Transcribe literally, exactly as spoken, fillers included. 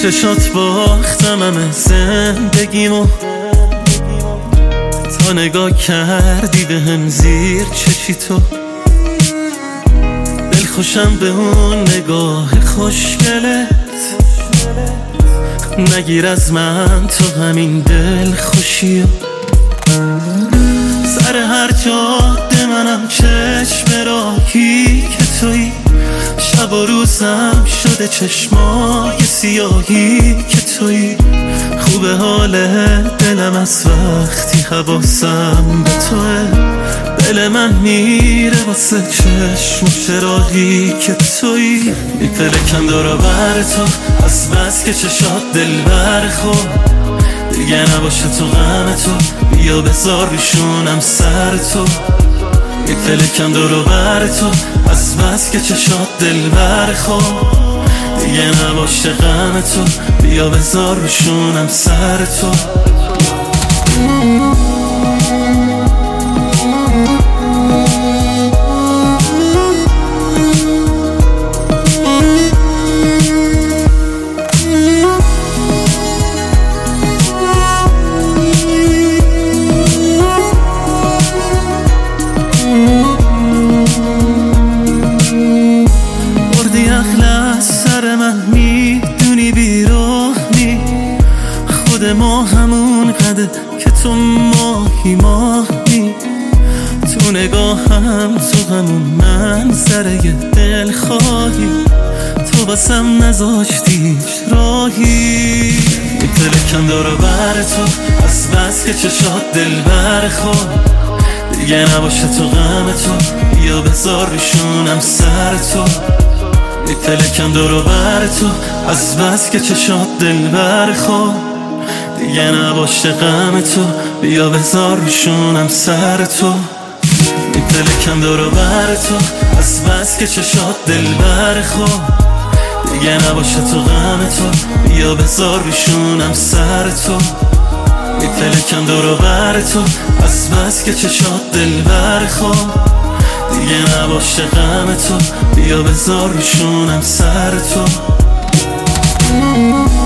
چشات باختم همه زندگیمو، تا نگاه کردی به هم زیر چشی تو. دل خوشم به اون نگاه خوشگلت، نگیر از من تو همین دل خوشیو. سر هر جاده منم چشم راهی که تویی، شب و روزم شده چشمای سیاهی که تویی. خوبه حال دلم از وقتی حواسم به توه، دل من میره واسه چشم و چراغی که تویی. میپلکم دورا بر تو از بس که چشات دل برخور، دیگه نباشه تو غم تو، بیا بذار روشونم سر تو. میپلکم دورا بر تو از بس که چشات دل برخور، دیگه نباشه غم تو، بیا بذار روشونم سر تو. ما همون قده که تو ماهی ماهی، تو نگاهم تو همون منظره دل خواهی، تو بسم نذاشتیش راهی. میپلکم دورا بر تو از بس که چشات دل برخور، دیگه نباشه تو غم تو، بیا بذار روشونم سر تو. میپلکم دورا بر تو از بس که چشات دل برخور، دیگه نباشه غم تو، بیا بذار روشونم سر تو. میپلکم دورا بر تو از بس که چشات دل برخور، دیگه نباشه تو غم تو، بیا بذار روشونم سر تو. میپلکم دورا بر تو از بس که چشات دل برخور، دیگه نباشه غم تو، بیا بذار روشونم سر تو.